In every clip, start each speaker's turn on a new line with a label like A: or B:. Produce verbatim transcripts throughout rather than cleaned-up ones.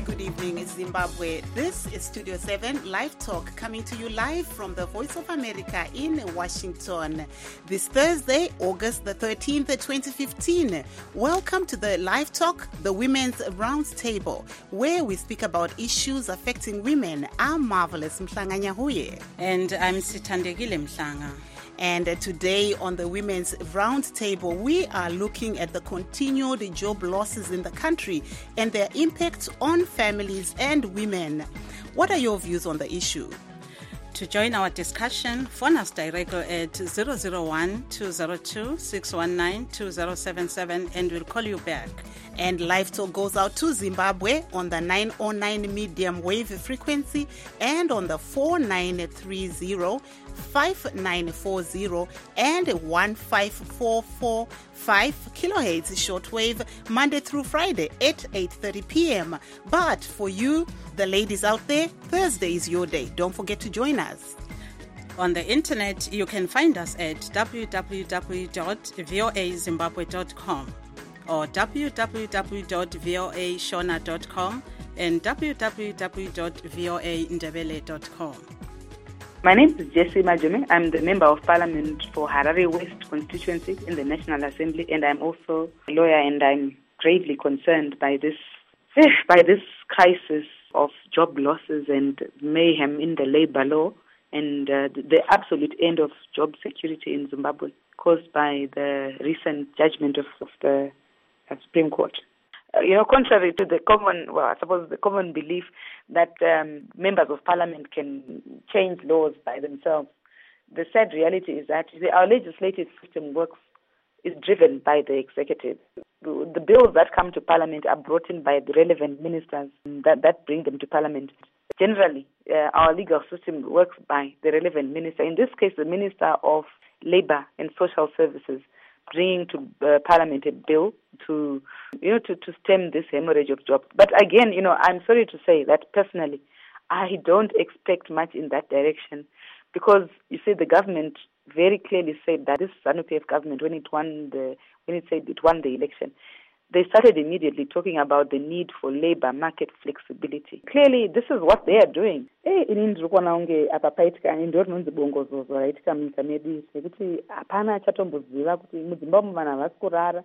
A: good evening, Zimbabwe. This is Studio seven Live Talk, coming to you live from the Voice of America in Washington. This Thursday, August the thirteenth, twenty fifteen. Welcome to the Live Talk, the Women's Roundtable, where we speak about issues affecting women. I'm Marvelous Mhlanga Nyahuye.
B: And I'm Sithandegile Mhlanga.
A: And today on the Women's Roundtable, we are looking at the continued job losses in the country and their impact on families and women. What are your views on the issue?
B: To join our discussion, phone us directly at zero zero one, two zero two, six one nine, two zero seven seven and we'll call you back.
A: And Live Talk goes out to Zimbabwe on the nine oh nine medium wave frequency and on the four nine three zero, five nine four zero and one five four four five kilohertz shortwave, Monday through Friday at eight thirty p.m. But for you, the ladies out there, Thursday is your day. Don't forget to join us.
B: On the internet, you can find us at w w w dot voa zimbabwe dot com or w w w dot voa shona dot com and w w w dot voa ndebele dot com.
C: My name is Jessie Majume. I'm the Member of Parliament for Harare West constituency in the National Assembly, and I'm also a lawyer, and I'm gravely concerned by this by this crisis of job losses and mayhem in the labor law and uh, the absolute end of job security in Zimbabwe caused by the recent judgment of, of the uh, Supreme Court. Uh, you know, contrary to the common, well, I suppose the common belief that um, members of parliament can change laws by themselves, the sad reality is that the, our legislative system works is driven by the executive. The, the bills that come to parliament are brought in by the relevant ministers that, that bring them to parliament. Generally, uh, our legal system works by the relevant minister. In this case, the Minister of Labour and Social Services, bringing to uh, Parliament a bill to, you know, to, to stem this hemorrhage of jobs. But again, you know, I'm sorry to say that personally, I don't expect much in that direction because, you see, the government very clearly said that this ZANU P F government, when it won the, when it said it won the election, they started immediately talking about the need for labor market flexibility. Clearly, this is what they are doing. Eh, inini ndiri kuona unge apa paitika ndiro rinonzi bongozozo raitika munyika medu nekuti hapana achatomboziva kuti muZimbabwe vanhu havasi kurara,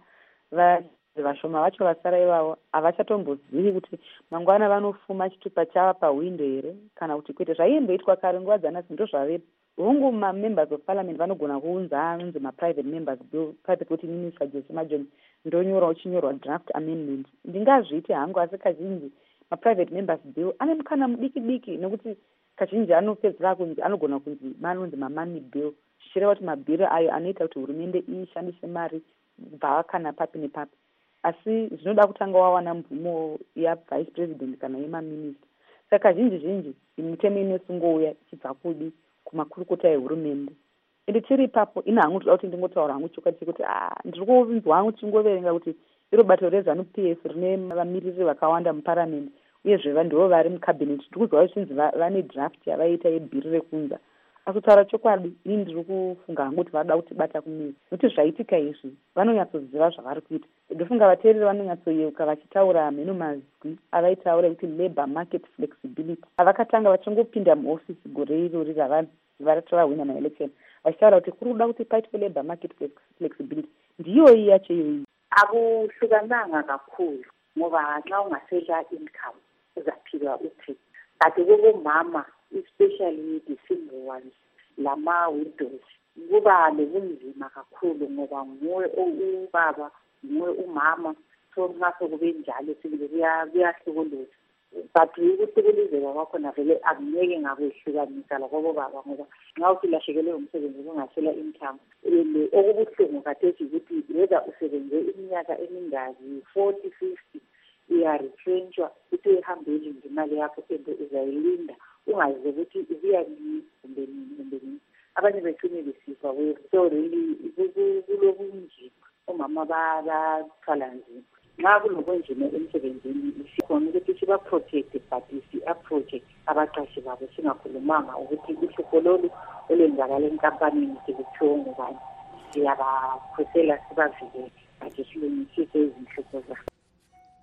C: vashoma vacho vasara ivavo havachatombozivi kuti mangwana vanofuma chitupa chava pahwindo here kana kuti kwete zvaimboitwa kare nguva dzanasi ndo zvavepo. Hongu ma-members of parliament vanogona kuunza anonzi ma-private members bill, private kuti minister Jessie Majume ndonyora uchinyorwa draft amendment. Ndingazviti hangu asi kazhinji ma-private members bill ane mukana mudiki diki nekuti kazhinji anopedzera kunzi anogona kunzi manonzi ma-money bill, zvichireva kuti mabhiri ayo anoita kuti hurumende ishandise mari kubva kana papi nepapi. Asi zvinoda kutanga wawana mvumo yavice president kana yemaminister. Saka kazhinji zhinji mitemo inosungouya ichibva kudi kumakurukota ehurumende. Ende tiri ipapo ina hangu toda kuti ndingotaura hangu chokwadi chekuti ah ndiri kunzwa hangu chingoverenga kuti iro bato reZANU P F rine vamiriri vakawanda muparliament uyezve ndivo vari mucabinet. Ndiri kuzwa kuti vane draft yavaita yebhiri rekunza. Asi kutaura chokwadi ini ndiri kufunga hangu kuti vanoda kutibata kumira nokuti zvaitika izvi vanonyatsoziva zvavari kuita. Ndofunga vateereri vanonyatsoyeuka vachitaura mheno mazwi avaitaura kuti labor market flexibility. Avakatanga vachingopinda muofisi gore irori ravatavahwina maelection vachitaura kuti kuri kuda kuti paitwe labor market flexibility. Ndiyo yacho iyoyi.
D: Akuhlukananga kakhulu ngoba xa ungasela income uzaphila uphi. Kanti kubomama especially the single ones lama widows kuba lebunzima kakhulu ngoba nguwe ubaba nguwe umama so ngaso kube njalo sibile kuyahlukuluza. But ukuhlukuluzeka kwakhona vele angeke ngakwehlukanisa labo baba ngoba nxa usilahlekelwe umsebenzi ungasela income okubuhlungu kathethi ukuthi whether usebenze iminyaka emingaki forty fifty uyarethrenchwa ukuthi uhambele ngemali yakho ende uzayilinda ungazi ukuthi ubuya nini kumbe nini kumbe nini. Abanye bethune besifa we so really kulobunzima omama bathwala nzima. Nxa kulobunzima emsebenzini sikhona ukuthi sibaprotecte but si-approache abaqashi babo singakhulumanga ukuthi uhlupho lolu olwenzakala enkampanini sikuthiwo ngubani. Siyabakhosela sibavikele but silungisise izinhlupho zabo.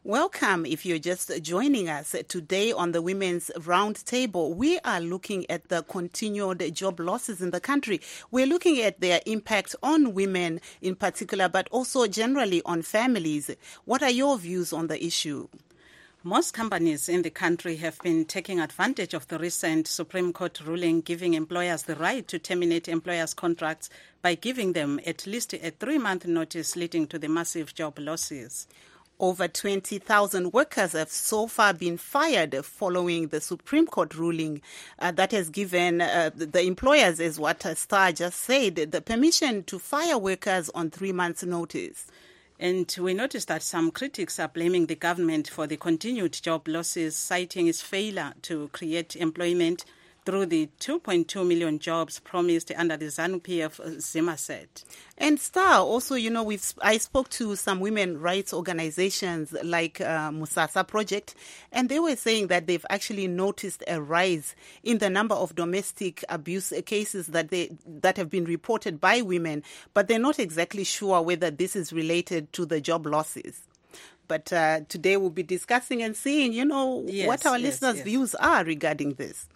A: Welcome if you're just joining us today on the Women's Roundtable. We are looking at the continued job losses in the country. We're looking at their impact on women in particular, but also generally on families. What are your views on the issue?
B: Most companies in the country have been taking advantage of the recent Supreme Court ruling giving employers the right to terminate employers' contracts by giving them at least a three-month notice, leading to the massive job losses.
A: Over twenty thousand workers have so far been fired following the Supreme Court ruling uh, that has given uh, the employers, as what Star just said, the permission to fire workers on three months' notice.
B: And we noticed that some critics are blaming the government for the continued job losses, citing its failure to create employment through the two point two million jobs promised under the ZANU-P F, Zima said.
A: And Star, also, you know, we've I spoke to some women rights organizations like uh, Musasa Project, and they were saying that they've actually noticed a rise in the number of domestic abuse cases that they that have been reported by women, but they're not exactly sure whether this is related to the job losses. But uh, today we'll be discussing and seeing, you know,
B: yes,
A: what our
B: yes,
A: listeners'
B: yes.
A: views are regarding this.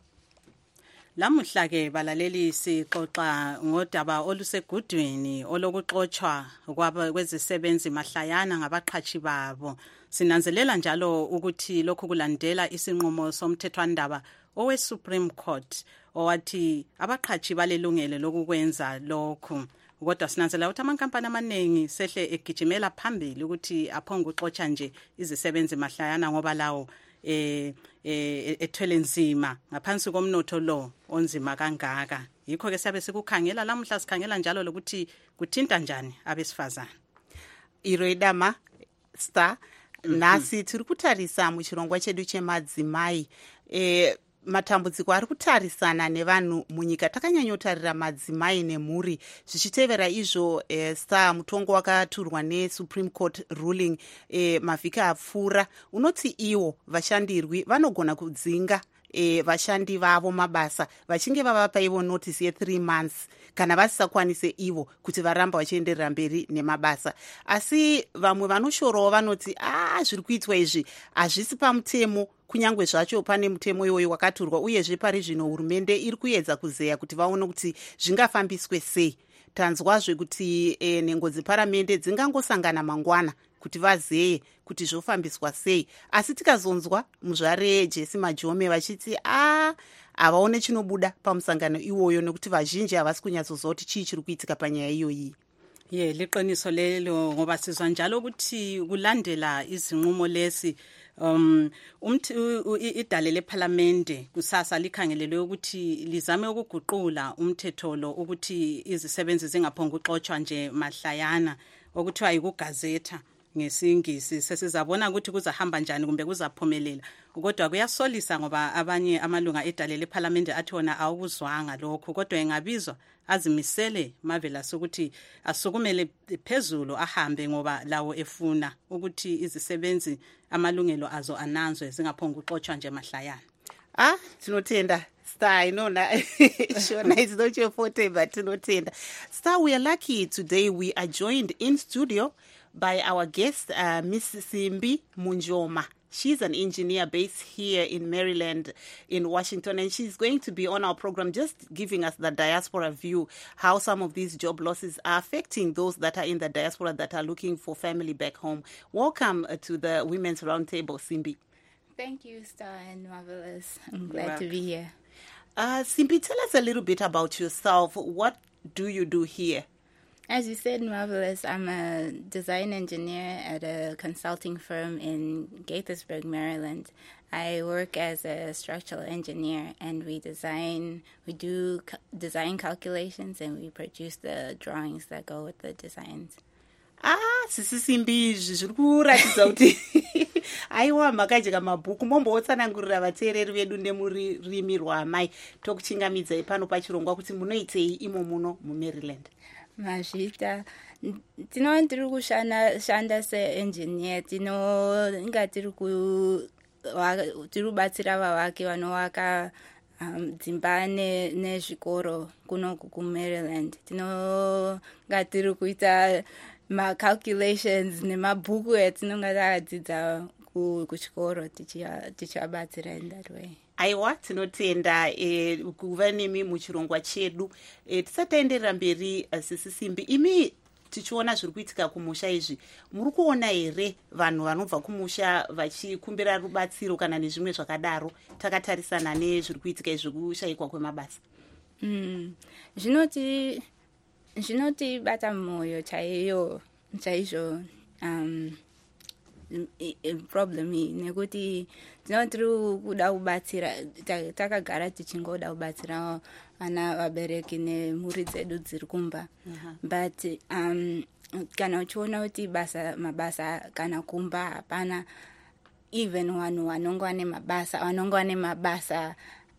B: Lamuhla ke balaleli sixoxa ngodaba olusegudwini olokuxoxwa kwezisebenzi mahlayana ngabaqhashi babo. Sinanzelela njalo ukuthi lokhu kulandela isinqumo somthethwandaba owe Supreme Court owathi abaqhashi balelungelo lokukwenza lokhu. Kodwa sinanzelela ukuthi amankampani amaningi sehle egijimela phambili ukuthi aphonga uxoxa nje izisebenzi mahlayana ngoba lawo eh eh ethwele nzima ngaphansi komnotho lo onzima kangaka. Yikho ke siyabe sikukhangela lamuhla sikhangela njalo lokuthi kuthinta njani abesifazana.
A: Iroidama Star mm-hmm. Nasi tiri kutarisa muchirongwa chedu chemadzimai eh matambudziko ari kutarisana nevanhu munyika. Takanyanyotarira madzimai nemhuri zvichitevera izvo eh, Star mutongo wakaturwa neSupreme Court ruling eh, mavhiki apfuura unoti iwo vashandirwi vanogona kudzinga E, vashandi vavo mabasa vachinge vavapa ivo notice ye three months kana vasisakwanise ivo kuti varamba vachienderera mberi nemabasa. Asi vamwe vanoshorawo vanoti ah zviri kuitwa izvi hazvisi pamutemo, kunyange zvacho pane mutemo iwoyo wakaturwa, uyezve pari zvino hurumende iri kuedza kuzeya kuti vaone kuti zvingafambiswe sei. Tanzwazve kuti e, nhengo dzeparamende dzingangosangana mangwana kuti vazeye kuti zvofambiswa sei. Asi tikazonzwa muzvare Jesse Majome vachiti ah havaone chinobuda pamusangano iwoyo nekuti vazhinji havasi kunyatsoziva kuti chii chiri kuitika panyaya iyoyi.
B: Ye liqiniso lelo ngoba sizwa njalo ukuthi kulandela izinqumo lesi um umthi idale leParliament kusasa likhangelelwe ukuthi lizame ukuguqula umthetho lo ukuthi izisebenzi zingaphonga uxoxwa nje mahlayana okuthiwa yikugazetha ngesingisi. Sesizabona ukuthi kuzahamba njani kumbe kuzaphumelela. Kodwa kuyasolisa ngoba abanye amalunga edale leParliament athi wona awukuzwanga lokho, kodwa engabizwa azimisele mavela sokuthi asukumele phezulu ahambe ngoba lawo efuna ukuthi izisebenzi amalungelo azo ananzwe zingaphonga uxoxwa nje mahlayana.
A: Ah tinotenda Star, inona Shona, it's not your forte, but tinotenda. Star, we are lucky today. We are joined in studio by our guest, uh, Miss Simbi Munjoma. She's an engineer based here in Maryland, in Washington, and she's going to be on our program just giving us the diaspora view, how some of these job losses are affecting those that are in the diaspora that are looking for family back home. Welcome uh, to the Women's Roundtable, Simbi.
E: Thank you, Star and Marvelous. I'm glad to be here.
A: Uh, Simbi, tell us a little bit about yourself. What do you do here?
E: As you said, Marvelous, I'm a design engineer at a consulting firm in Gaithersburg, Maryland. I work as a structural engineer, and we design, we do ca- design calculations, and we produce the drawings that go with the designs.
A: Ah, sisi Simbi zviri kuratidza kuti aiwa makajeka mabhuku mombootsanangurira vateereri vedu nemurimi rwamai tokuchingamidzai pano pachirongwa kuti munoitei imo muno muMaryland.
E: Mazvita tino ndiri kushanda seengineer tino inga tiri ku tiri kubatsira vavaki vanovaka um, dzimba nezvikoro kuno kuMaryland. Tino nga tiri kuita ma-calculations nemabhuku etinonga takadzidza kuchikoro tichivabatsira in that way.
A: Aiwa, tinotenda eh, kuva nemi muchirongwa chedu. Eh, tisataenderera mberi uh, Sisi Simbi, imi tichiona zviri kuitika kumusha izvi, muri kuona here vanhu vanobva kumusha vachikumbira rubatsiro kana nezvimwe zvakadaro, takatarisana nezviri kuitika izvi kushayikwa kwemabasa?
E: Mm. Zvinoti zvinotibata mwoyo chaiyo chaizvo um, problem iyi nekuti tinotiri kuda kubatsira, takagara tichingoda kubatsira vana vabereki nemhuri dzedu dziri kumba. Uh-huh. But um, kana uchiona kuti basa mabasa kana kumba hapana, even vanhu vanonga vane mabasa vanonga vane mabasa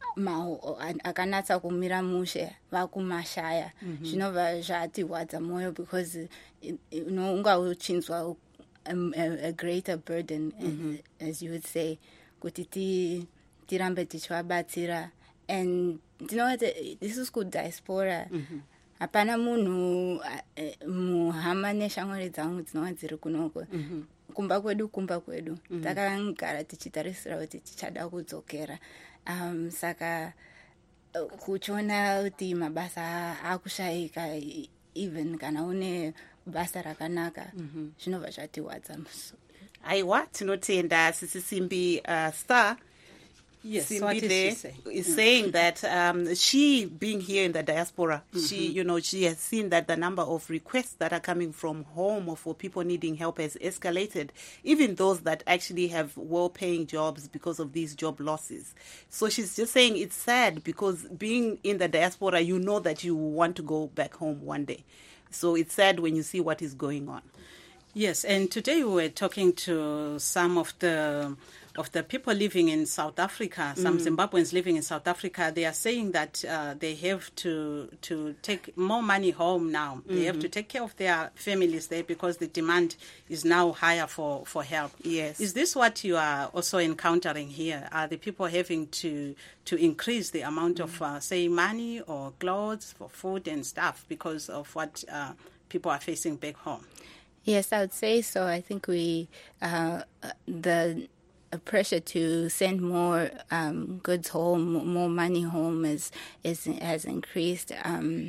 E: akanatsa kumira mushe vakumashaya, zvinobva zvatirwadza mwoyo because unonga uchinzwa Um, a, a greater burden, mm-hmm. as, as you would say, kuti tirambe tichivabatsira. And you know what, this is called diaspora. Hapana munhu muhama neshamwari dzangu dzinova dziri kunoko. Kumba kwedu kumba kwedu. Takagara tichitarisira kuti tichada kudzokera. Um, saka kuchiona kuti mabasa akushayika even kana une basa rakanaka zvinobva zvatiwadza.
A: Aiwa, tinotenda Sisi Simbi. uh, Star
B: Yes,
A: Simbi
B: what is
A: there
B: she saying?
A: is
B: Mm.
A: saying that um, she, being here in the diaspora,
B: Mm-hmm.
A: she, you know, she has seen that the number of requests that are coming from home or for people needing help has escalated, even those that actually have well-paying jobs because of these job losses. So she's just saying it's sad because being in the diaspora, you know that you want to go back home one day. So it's sad when you see what is going on.
B: Yes, and today we were talking to some of the of the people living in South Africa, some mm. Zimbabweans living in South Africa. They are saying that uh, they have to to take more money home now. Mm-hmm. They have to take care of their families there because the demand is now higher for, for help.
A: Yes.
B: Is this what you are also encountering here? Are the people having to to increase the amount mm. of, uh, say, money or clothes for food and stuff because of what uh, people are facing back home?
E: Yes, I would say so. I think we, uh, the pressure to send more um, goods home, more money home is, is has increased. Um,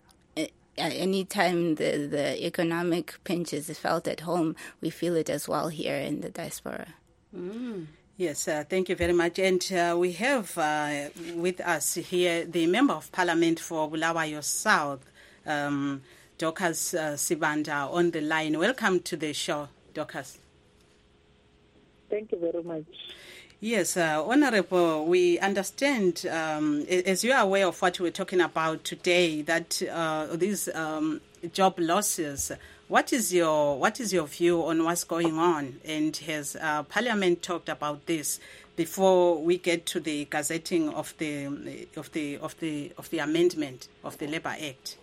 E: anytime the, the economic pinch is felt at home, we feel it as well here in the diaspora.
B: Mm. Yes, uh, thank you very much. And uh, we have uh, with us here the Member of Parliament for Bulawayo South, um, Dorcas uh, Sibanda, on the line. Welcome to the show, Dorcas.
F: Thank you very much.
B: Yes, uh, Honorable, we understand, um, as you are aware of what we're talking about today, that uh, these um, job losses, what is your what is your view on what's going on? And has uh, Parliament talked about this before we get to the gazetting of the of the of the of the amendment of the Labour Act?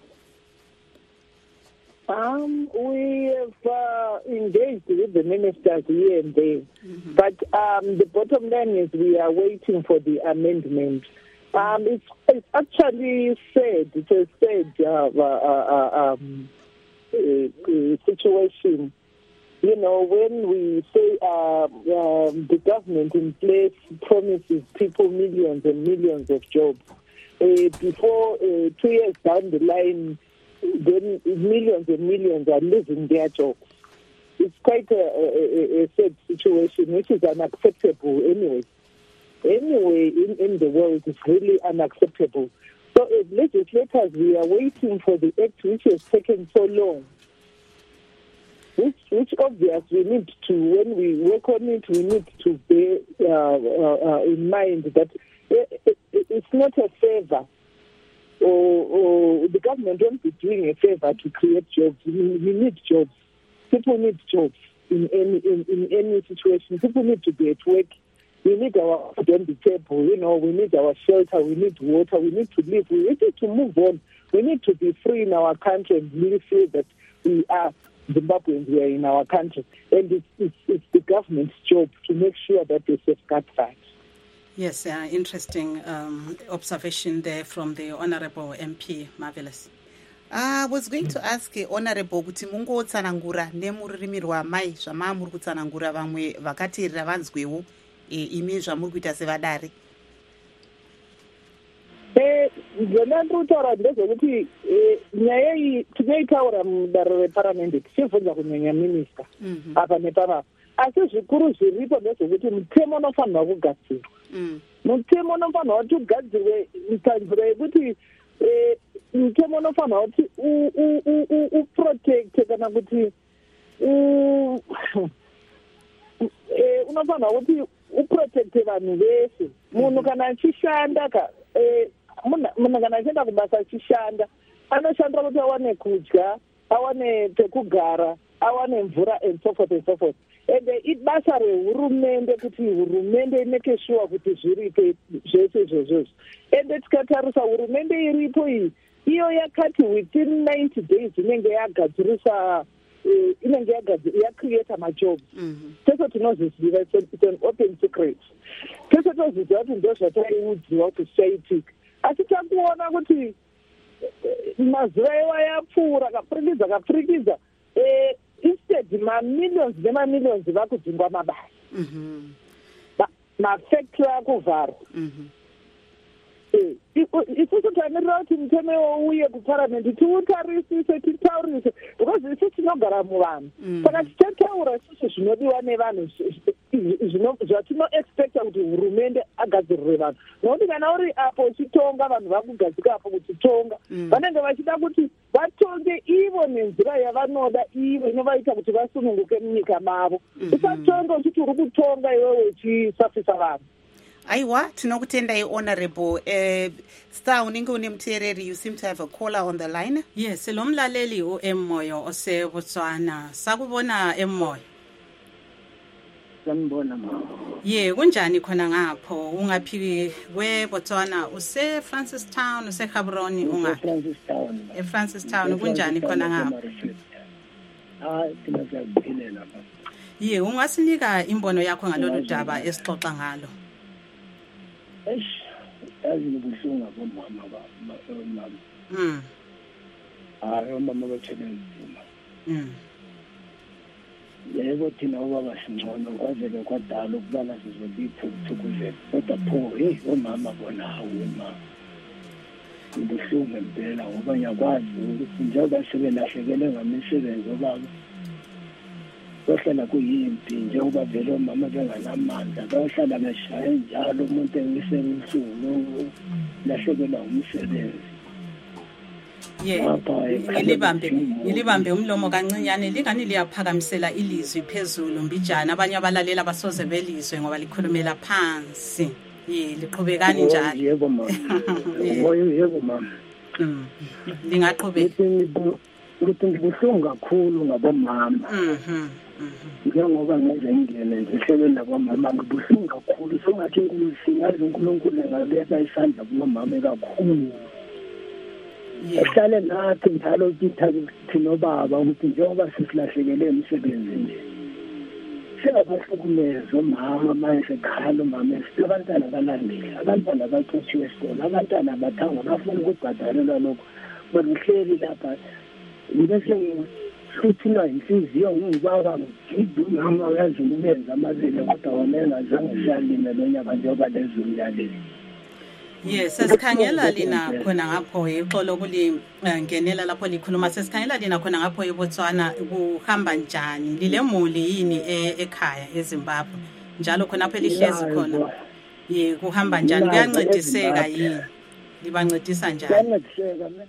F: Um, we have uh, engaged with the ministers here and there, mm-hmm. but um, the bottom line is we are waiting for the amendment. Um, it's, it's actually said, it's a said uh, uh, um, uh, situation. You know, when we say uh, um, the government in place promises people millions and millions of jobs, uh, before uh, two years down the line, then millions and millions are losing their jobs. It's quite a, a, a sad situation, which is unacceptable anyway. Anyway, in, in the world, it's really unacceptable. So as legislators, we are waiting for the act which has taken so long, which, which obviously we need to, when we work on it, we need to bear uh, uh, uh, in mind that it, it, it's not a favor. Or, or the government won't be doing a favor to create jobs. We, we need jobs. People need jobs in any in, in any situation. People need to be at work. We need our food on the table. You know, we need our shelter. We need water. We need to live. We need to move on. We need to be free in our country and really feel that we are Zimbabweans. We are in our country, and it's it's, it's the government's job to make sure that they safeguard that.
B: Yes, uh, interesting um, observation there from the Honourable M P. Marvelous.
A: I was going to ask uh, Honorable kuti mungotsanangura nemururimi rwamai zvama muri kutsanangura vamwe vakateerera vanzwewo imi zvamuri kuita sevadare.
F: Eh, zvona ndinotaura ndezvekuti nyaya iyi tinoitaura mudare reparamende tichibvunza kunyanya minista apa nepapapa, asi zvikuru zviripo ndezvekuti mutemo unofanirwa kugadzirwa. Mutemo unofanirwa kuti ugadzirwe mutanziro yekuti mutemo unofanirwa kuti uprotecte kana kuti unofanirwa kuti uprotecte vanhu vese. Munhu kana achishanda ka munhu kana achienda kubasa achishanda anoshandira kuti awane kudya, awane pekugara, awane mvura and so forth and so forth. Ende ibasa rehurumende kuti hurumende imeke sure kuti zviripo zvese izvozvo. Ende tikatarisa hurumende iripo iyi iyo yakati within ninety days inenge yagadzirisa inenge yacreata majobs. Tese tinozviziva, it's an open secret. Tese toziziva kuti ndozvataiudziwa kuti zvichaitika, asi takuona kuti mazuva iwa yapfuura kapfurikidza kapfurikidza instead mamillions nemamillions vakudzingwa mabasa, mafactory akuvharwa. Isusu tamirira kuti mutemo uye kuparamende tiutarisise titaurise because isusu tinogara muvanhu. Saka tichataura isusu zvinodiwa nevanhu zvatinoexpecta kuti hurumende agadzirire vanhu. Nokuti kana uri apo uchitonga vanhu vakugadzika apo kuchitonga vanenge vachida kuti vatonge ivo nenzira yavanoda ivo inovaita kuti vasununguke munyika mavo. Usatonga uchiti uri kutonga iwewe uchisafisa vanhu.
A: Aiwa, tinokutendai Honorable. Uh, Star, unenge une muteereri, you seem to have a caller on the line.
B: Yes, lo mlaleli uEmoyo ose Botswana. Sakubona Emoyo.
G: Sanibona mama.
B: Ye, kunjani khona ngapho? Ungaphi we Botswana? Use Francis Town, use Gaborone unga?
G: Francis Town.
B: E Francis Town, kunjani khona ngapho?
G: Ah, sinasiyaphilela lapha.
B: Ye, ungasinika imbono yakho ngalolu daba esixoxa ngalo.
G: Eish, yazi nibuhlungu bomama ba mama.
B: Mm.
G: Hayi mama bathele nzima.
B: Mm.
G: Yebo thina ubaba singcono kwazeke kwadala ukubana sizobitha ukuthukuzela. Kodwa pho hey omama bona hawo mama. Nibuhlungu impela ngoba ngiyakwazi ukuthi njengoba sebelahlekele ngamisebenzi obaba. Bahlala kuyimpi njengoba vele omama benganamandla bahlala beshaya njalo umuntu engisemsuku lahlekelwa umsebenzi.
B: Yeah, ngilibambe ngilibambe umlomo kancinyane lingani liyaphakamisela ilizwi phezulu mbijana abanye abalalela basoze belizwe ngoba likhulumela phansi. Yeah, liqhubekani njalo.
G: Yebo mama. Yebo mama.
B: Mm. Lingaqhubeka.
G: Ukuthi ngibuhlungu kakhulu ngabomama.
B: Mhm.
G: Njengoba ngize ngene nje hlelena kwamama ngibuhlungu kakhulu songathi ngisingazi uNkulunkulu ngabeka isandla kumama kakhulu. Ehlale nathi njalo kitha thina baba ukuthi njengoba sisilahlekele emsebenzini. Singabahlukumeza omama manje khalo mama abantwana balandela abantwana baqotshiwe esikole abantwana bathanga bafuna ukubhadalelwa lokho bahleli lapha ngibese futhina inhliziyo ngibaba ngidumama yazi umenza amazele kodwa wona engazange shalime lonyaka njengoba lezulu yaleli.
B: Yes, sesikhangela lina khona ngapho ixolo kuli ngenela lapho likhuluma sesikhangela lina khona ngapho eBotswana kuhamba njani lilemuli yini ekhaya eZimbabwe njalo khona lapho elihlezi khona ye kuhamba njani kuyancediseka yini libancedisa njani?
G: Kuyancediseka mina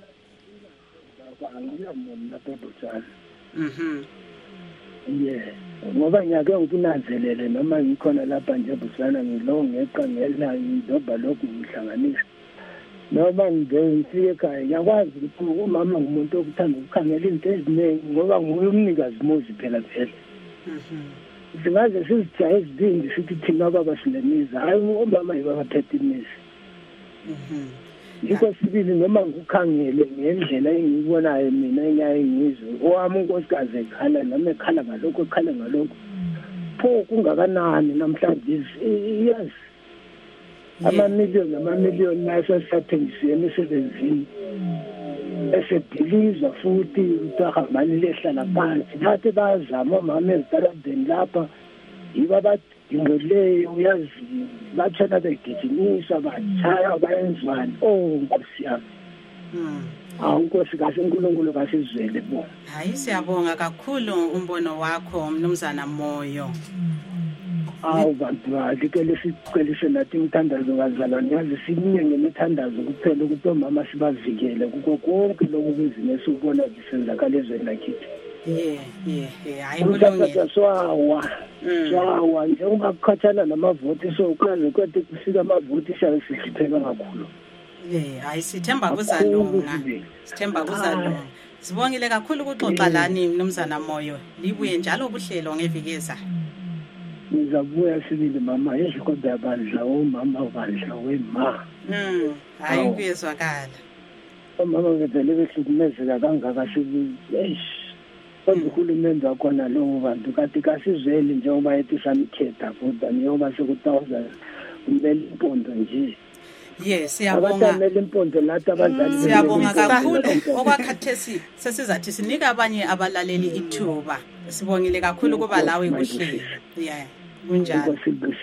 G: angiyamuntu lapho eBotswana.
B: Mhm.
G: Yeah, ngoba ngiyake ngikunanzelele noma ngikhona lapha nje eBotswana ngilo ngeqa ngela ndoba lokhu ngihlanganisa. Noma ngifike ekhaya ngiyakwazi ukuthi umama ngumuntu okuthanda ukukhangela izinto eziningi ngoba nguye umnikazi mozi phela phela.
B: Mhm.
G: Singaze sizijaya ezidingi sithi thina baba sinemiza hayi umama yibaphethe imizi.
B: Mhm.
G: Yiko sibili noma ngikukhangele ngendlela engiyibonayo mina enyaye ngizwe owami unkosikazi ekhala noma ekhala ngalokho ekhala ngalokho pho kungakanani namhlanje yes ama million ama million naso sathengiswe emisebenzini esedilizwa futhi utahambani lehlala phansi bathi bazama omama ezitaladeni lapha yiba badingeleyo uyazi bathana begijimisa batshaya bayenzwani oh nkosi yami awu nkosi kahle uNkulunkulu kasizwele bo
B: hayi siyabonga kakhulu umbono wakho mnumzana Moyo.
G: awu bantu bathi ke lesiceliso nathi umthandazo kazalwane yazi sininye ngemithandazo kuphela ukuthi omama sibavikele kuko konke lokhu business ubona bisenzakala ezweni lakithi.
B: Yeah, yeah, yeah. Hayi kulungile.
G: Swawa. Swawa njengoba kukhathana namavoti so ukwazi ukuthi kusika amavoti shaye sihlipheka kakhulu.
B: Eh, hayi sithemba kuzalunga. Sithemba kuzalunga. Sibongile kakhulu ukuxoxa lani mnumzana Moyo. Libuye njalo ubuhlelo ngevikeza.
G: Nizabuya sibili mama yesho kodwa abadla omama abadla wema.
B: Mm, hayi kuyezwakala.
G: Omama ngevele behlukumezeka kangaka sibi. Eish. Kodwa uhulumende wakhona lowo bantu kathi kasizweli njengoba ethi samkhetha kodwa njengoba sekuthoza kumele impondo nje.
B: Yes, siyabonga.
G: Abatamele impondo lathi abadlali.
B: Siyabonga kakhulu okwakhathesi sesizathi sinika abanye abalaleli ithuba. Sibongile kakhulu kuba lawe kuhlelo. Yeah, kunjalo.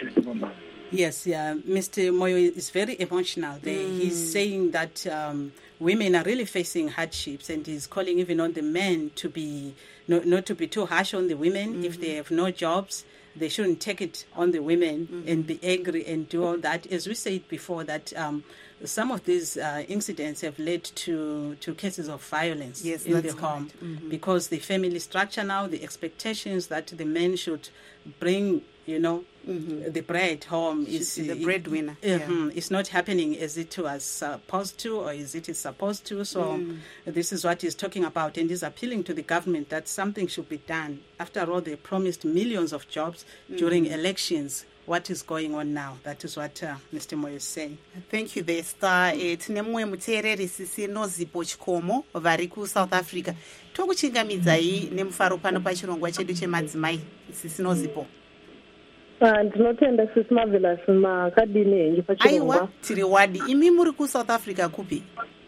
B: Yes, yeah. Mister Moyo is very emotional there. Mm. He's saying that um, women are really facing hardships, and he's calling even on the men to be not, not to be too harsh on the women. Mm-hmm. If they have no jobs, they shouldn't take it on the women mm-hmm. and be angry and do all that. As we said before, that um, some of these uh, incidents have led to, to cases of violence
A: yes,
B: in the
A: right.
B: home
A: mm-hmm.
B: because the family structure now, the expectations that the men should bring, you know, mm-hmm. the bread home is
A: the breadwinner.
B: It, uh-huh, yeah. It's not happening as it was supposed to, or as it is supposed to. So mm. this is what he's talking about, and he's appealing to the government that something should be done. After all, they promised millions of jobs mm. during elections. What is going on now? That is what uh, Mister Moyo is saying.
A: Thank you, Besta. Tine mumwe muteereri sisi Nozipo Chikomo vari ku South Africa. Tokuchingamidzai nemufaro pano pachirongwa chedu chemadzimai sisi Nozipo.
F: Ndinotenda sisi Marvelous makadini henji pachirongwa.
A: Aiwa, tiri wadi. Imi muri ku South Africa kupi?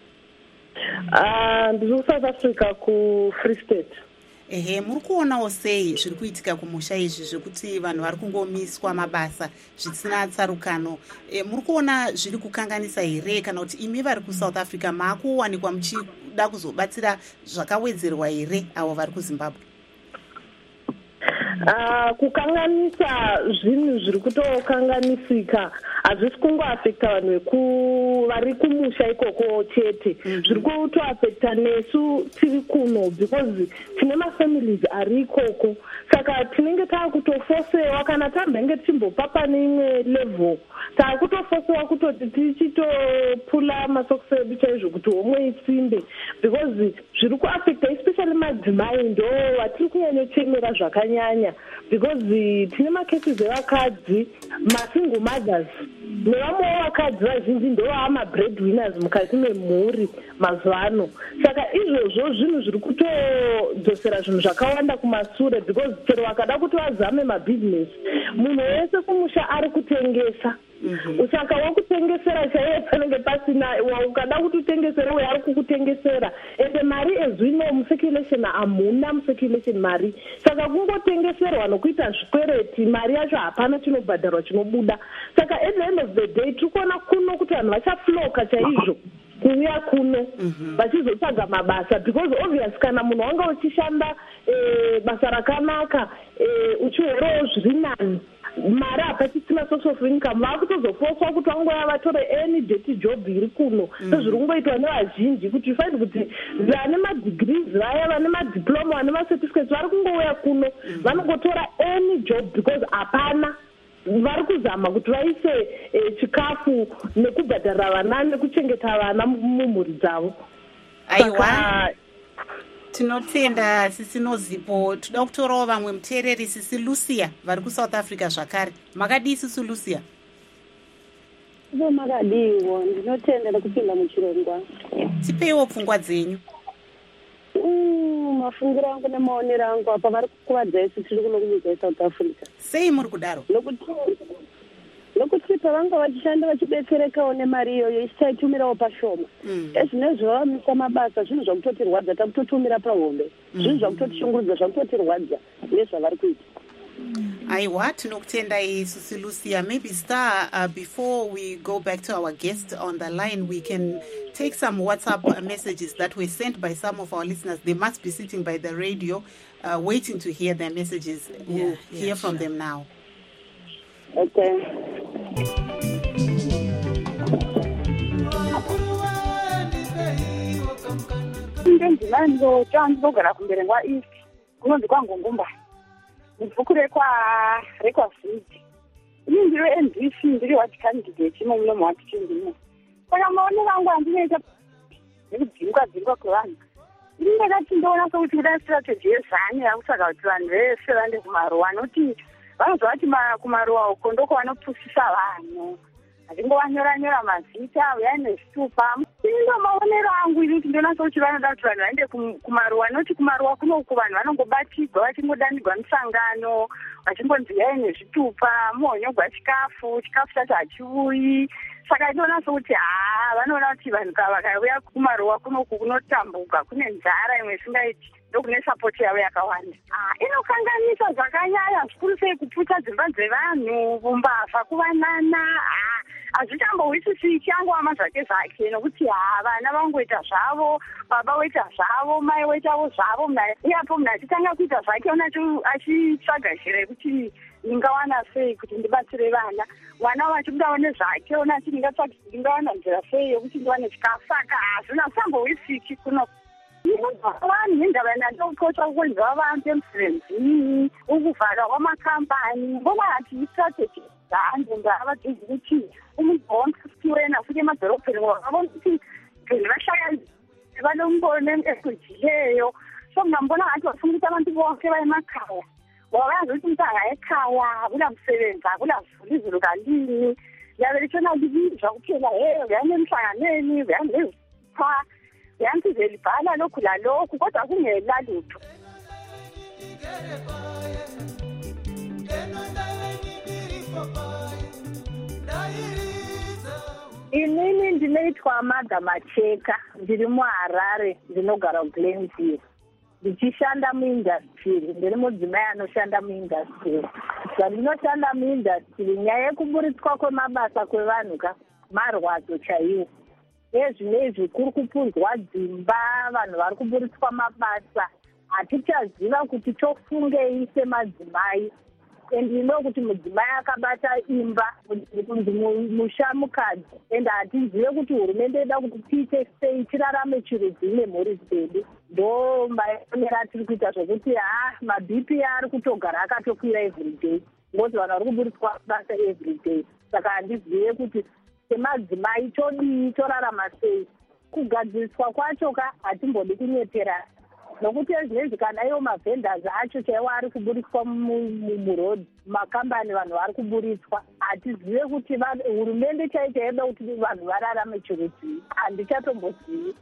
F: Ah, ndiri ku South Africa ku Free State.
A: Ehe, muri kuonawo sei zviri kuitika kumusha izvi zvekuti vanhu vari kungomiswa mabasa zvisina tsarukano. E, muri kuona zviri kukanganisa here kana kuti imi vari ku South Africa makuwanikwa muchida kuzobatsira zvakawedzerwa here avo vari kuZimbabwe?
F: Uh, kukanganisa zvinhu zviri kutokanganisika hazvisi kungoafekta vanhu vari kumusha ikoko chete zviri kutoafekta nesu tiri kuno because tine mafamilies ari ikoko saka tinenge taakutofosewa kana tambenge tichimbopa pane imwe level taakutofosewa kutoti tichitopula masokisi edu chaizvo kuti homwe isimbe because zviri kuafekta especially madzimai ndo vatiri kunyanyochemera zvakanyanya because tine macases evakadzi masingle mothers nevamwewo vakadzi vazhinji ndovaa mabreadwinners mukati memhuri mazuva ano saka izvozvo zvinhu zviri kutodzosera zvinhu zvakawanda kumasure because chero vakada kuti vazame mabhizinesi munhu wese kumusha ari kutengesa usaka wakutengesera chaiye panenge pasina ukada kuti utengesere uye ari kukutengesera ende mari ezvino mucirculation hamuna mucirculation mari saka kungotengeserwa nokuita zvikwereti mari yacho hapana chinobhadharwa chinobuda saka at the end of the day tiri kuona kuno kuti vanhu vachafloka chaizvo kuuya kuno vachizotsvaga mabasa because obvious kana munhu wanga uchishanda basa rakanaka uchihorowo zviri nani mari hapachisina source of income vakutozofoswa kuti vangoya vatore any dirty job iri kuno sezviri kungoitwa nevazhinji kuti you find kuti vane madegrees vaya vane madiploma vane macertificates vari kungouya kuno vanongotora any job because hapana vari kuzama kuti vaise chikafu nekubhadharira vana nekuchengeta vana mumhuri dzavo.
A: Aiwa, tinotenda sisi Nozipo. Toda kutorawo vamwe muteereri sisi Lucia vari kuSouth Africa zvakare. Makadii sisi Lucia?
H: Vo makadiwo, ndinotenda nekupinda muchirongwa.
A: Tipeiwo pfungwa dzenyu.
H: Mm, mafungiro angu nemaonero angu apa vari kukuvadza isi tiri kuno kunyika yeSouth Africa.
A: Sei muri kudaro?
H: Nokuti nokuti pavanga vachishanda vachidetserekawo nemari iyoyo isitaitumirawo pashoma. Ezvinezvo vavamisa mabasa zvinhu zvakutotirwadza takutotumira pahombe. Zvinhu zvakutotishungurudza zvakutotirwadza nezvavari kuita.
A: Aiwa, tinokutendai Susi Lucia. Maybe Star, uh, before we go back to our guest on the line, we can take some WhatsApp messages that were sent by some of our listeners. They must be sitting by the radio, uh, waiting to hear their messages. We'll yeah, yeah, hear from sure. them now.
H: Okay.
D: Mvukure kwa rekwa vhiki ini ndiri N B C ndiri wati candidate mumulomo wati chindimo kana maone vangu andinoita ndikudzingwa dzingwa kwevanhu ini ndakati ndoona sokuti kuda strategy yezani yakusaka kuti vanhu vese vande kumaruwa anoti vanozwa vati kumaruwa uko ndoko vanopusisa vanhu achingovanyora-nyora mazita uyai nezvitupa indo maonero angu ini kuti ndinoona sokuti vanoda kuti vanhu vaende kumaruwa noti kumaruwa kunoku vanhu vanongobatirwa vachingodanirwa misangano vachingonzi yai nezvitupa muhonyogwa chikafu chikafu chacho hachiuyi saka ndinoona sokuti haa vanoona kuti vanhu vakauya kumaruwa kunoku kunotambuka kune nzara imwe isingaiti ndokune sapoti yavo yakawanda inokanganisa zvakanyanya zvikuru sei kupfuta dzimba dzevanhu umbavha kuvanana hazvichambowisisi changowama zvake zvake nokuti haa vana vangoita zvavo baba woita zvavo mai woitawo zvavo iyapo munhu achitanga kuita zvake unacho achitsvaga njira yekuti ndingawana sei kuti ndibatsire vana mwana wachibudawo nezvake unati ndingawana nzira sei yokuti ndiwane chikafu saka hazvina sambowisiki kuno vanhu nendava nandokota kwenziwa vanhu emsebenzini ukuvhara kwamakhampani mbona hati istrategy dzangu ndavadzidzi kuti umuntu wamfifty wena futhi emadhorobheni wavabona ukuthi phela bashaya vanombone equity leyo so ngambona ngathi bafuna ukuthi abantu bonke baye emakhaya wabayazi ukuthi umntana ekhaya kunamsebenzi akulavula izulu kalini yabe litshona libizwa kuphela hey uyane emhlanganeni uyane ezipha yanti zelibhala lokhu lalokhu kodwa kungela lutho. Inini ndinoitwa Amada Macheka ndiri muHarare ndinogara Glenville ndichishanda muindustry ndiri mudzimai anoshanda muindustry zvandinoshanda muindustry nyaya yekuburitswa kwemabasa kwevanhu ka marwadzo chaiwo ezvinezvi kuri kupunzwa dzimba vanhu vari kuburitswa mabasa hatichaziva kuti tofungei semadzimai and ino kuti mudzimai akabata imba kunzi mushamukadzi and hatizive kuti hurumende ida kuti tiite sei tirarame chirudzi nemhuri dzedu ndo maonera tiri kuita zvokuti ha mabp ari kutogara akatokwira everyday ngoti vanhu vari kuburitswa basa everyday saka handizive kuti semadzimai todii torarama sei kugadziriswa kwacho ka hatimbodi kunyeperana nokuti ezvinezvi kana iwo mavhendors acho chaiwo ari kuburitswa murodhi makambani vanhu vari kuburitswa hatizive kuti hurumende chaicho yaida kuti vanhu vararame chirudzi handichatombozivi.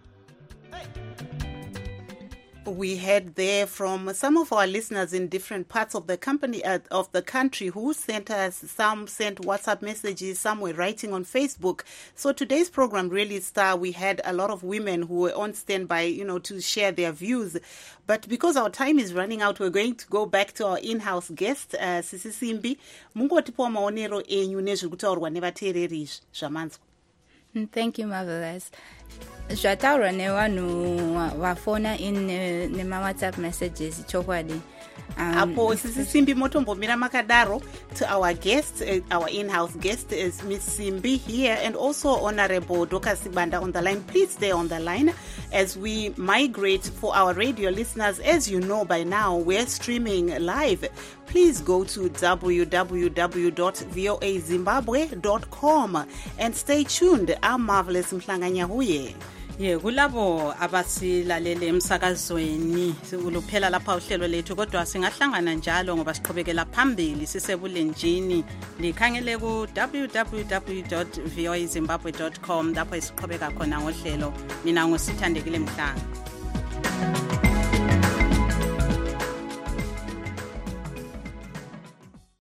A: We heard there from some of our listeners in different parts of the company uh, of the country who sent us, some sent WhatsApp messages, some were writing on Facebook. So today's program really Star, we had a lot of women who were on standby, you know, to share their views. But because our time is running out, we're going to go back to our in-house guest, uh, Sisi Simbi. Mungotipoa maonero enyu nezviri kutaurwa nevateereri zvamanzwa.
E: Thank you, Marvelous. Zvataurwa nevanhu vafona in nema-WhatsApp messages chokwadi.
A: Apo Sisi Simbi motombomira makadaro to our guest, uh, our in-house guest is Miss Simbi here, and also Honorable Doka Sibanda on the line. Please stay on the line as we migrate for our radio listeners. As you know by now, we're streaming live. Please go to w w w dot v o a zimbabwe dot com and stay tuned. I'm Marvelous Mhlanganyahuye.
B: Ye kulabo abasilalele emsakazweni uluphela lapha uhlelo lethu kodwa singahlangana njalo ngoba siqhubekela phambili sisebulenjini likhangele ku w w w dot v o a zimbabwe dot com lapho siqhubeka khona ngohlelo mina ngusithandekile Mhlanga.